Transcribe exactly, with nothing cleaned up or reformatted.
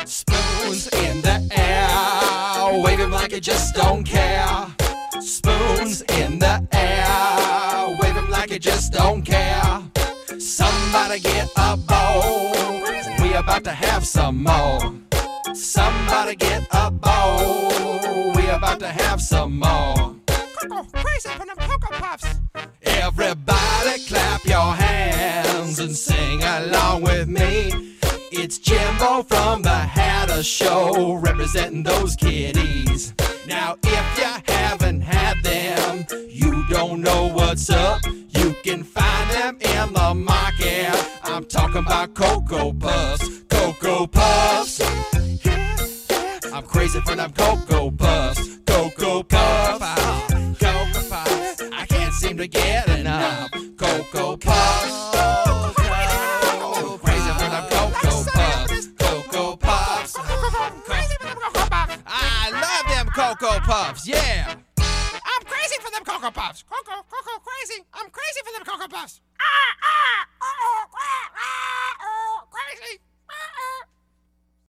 Spoons in the air, wave 'em like you just don't care. Spoons in the air, wave 'em like you just don't care. Somebody get a bowl, we about to have some more. Somebody get a bowl, we about to have some more. Cocoa crazy for them Cocoa Puffs. Everybody clap your hands and sing along with me. It's Jimbo from the Hatter Show, representing those kiddies. Now if you haven't had them, you don't know what's up. You can find them in the market. I'm talking about Cocoa Puffs, Cocoa Puffs. I'm crazy for them Cocoa Puffs, Cocoa Puffs, Cocoa Puffs. I can't seem to get enough Cocoa Puffs. Oh, crazy for them Cocoa Puffs, Cocoa Puffs. I love them Cocoa Puffs, yeah. I'm crazy for them Cocoa Puffs. Cocoa, Cocoa, crazy. I'm crazy for them Cocoa Puffs. Ah, ah.